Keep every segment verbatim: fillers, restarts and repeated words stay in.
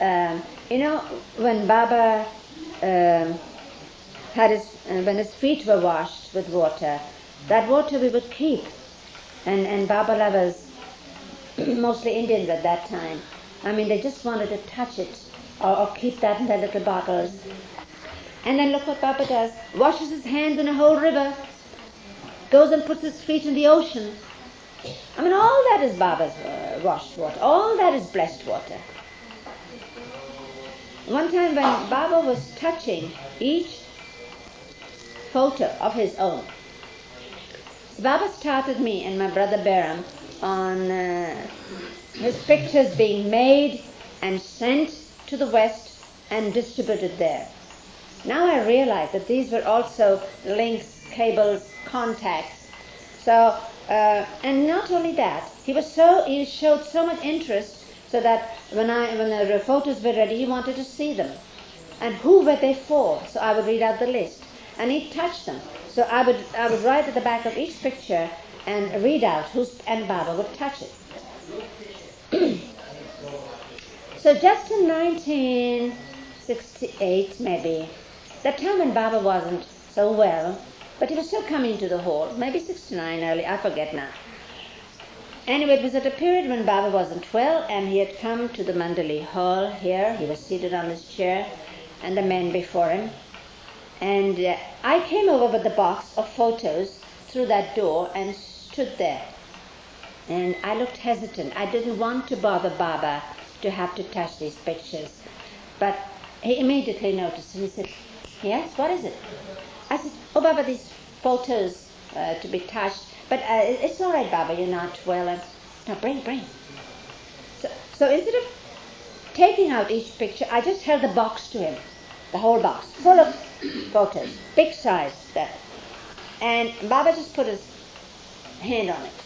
um, you know, when Baba um, had his, uh, when his feet were washed with water, that water we would keep. And, and Baba lovers, mostly Indians at that time, I mean, they just wanted to touch it or, or keep that in their little bottles. And then look what Baba does. Washes his hands in a whole river, goes and puts his feet in the ocean. I mean, all that is Baba's uh, washed water. All that is blessed water. One time when Baba was touching each photo of his own, Baba started me and my brother Beram on uh, his pictures being made and sent to the West and distributed there. Now I realize that these were also links, cables, contacts. So, uh, and not only that, he was so he showed so much interest, so that when I when the photos were ready, he wanted to see them, and who were they for? So I would read out the list, and he'd touch them. So I would I would write at the back of each picture and read out who's, and Baba would touch it. So just in nineteen sixty-eight, maybe, that time when Baba wasn't so well, but he was still coming to the hall, maybe sixty-nine early, I forget now. Anyway, it was at a period when Baba wasn't well, and he had come to the Mandali hall here. He was seated on his chair, and the men before him. And uh, I came over with the box of photos through that door and stood there. And I looked hesitant. I didn't want to bother Baba to have to touch these pictures. But he immediately noticed, and he said, "Yes, what is it?" I said, "Oh, Baba, these photos uh, to be touched. But uh, it's all right, Baba, you're not well. And, no, bring, bring." So, so instead of taking out each picture, I just held the box to him, the whole box, full of photos, big size there. And Baba just put his hand on it.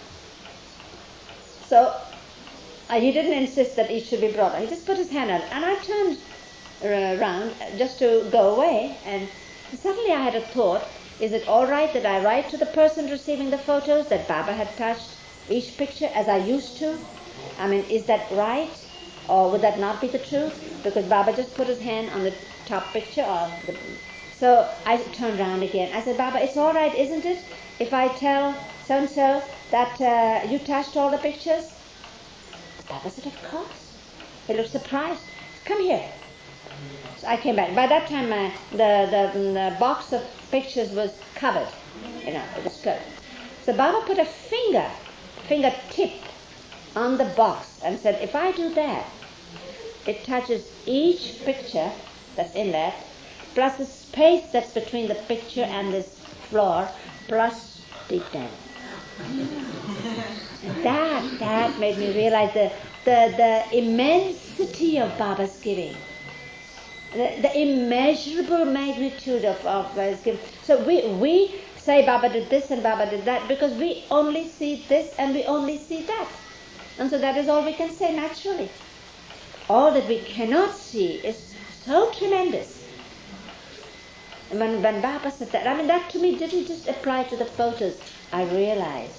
So uh, he didn't insist that each should be brought out. He just put his hand on it. And I turned uh, around just to go away, and suddenly I had a thought. Is it all right that I write to the person receiving the photos that Baba had touched each picture as I used to? I mean, is that right? Or would that not be the truth? Because Baba just put his hand on the top picture. Or the... So I turned around again. I said, "Baba, it's all right, isn't it, if I tell so-and-so that uh, you touched all the pictures?" Baba said, "Of course." He looked surprised. "Come here." So I came back. By that time, uh, the, the the box of pictures was covered. You know, it was good. So Baba put a finger, finger tip on the box and said, "If I do that, it touches each picture that's in there, plus the space that's between the picture and this floor, plus deep down." that that made me realize the the, the immensity of Baba's giving. The, the immeasurable magnitude of, of his giving. So we, we say Baba did this and Baba did that because we only see this and we only see that. And so that is all we can say naturally. All that we cannot see is so tremendous. And when, when Baba said that, I mean, that to me didn't just apply to the photos. I realized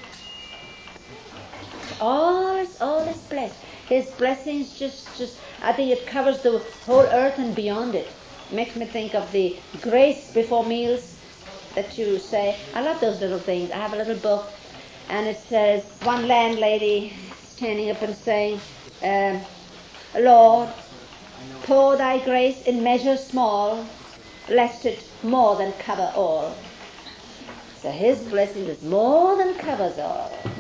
all is, all is blessed. His blessings just, just, I think it covers the whole earth and beyond it. It makes me think of the grace before meals that you say. I love those little things. I have a little book, and it says, one landlady standing up and saying, um, "Lord, pour thy grace in measure small, lest it more than cover all." So his blessing is more than covers all.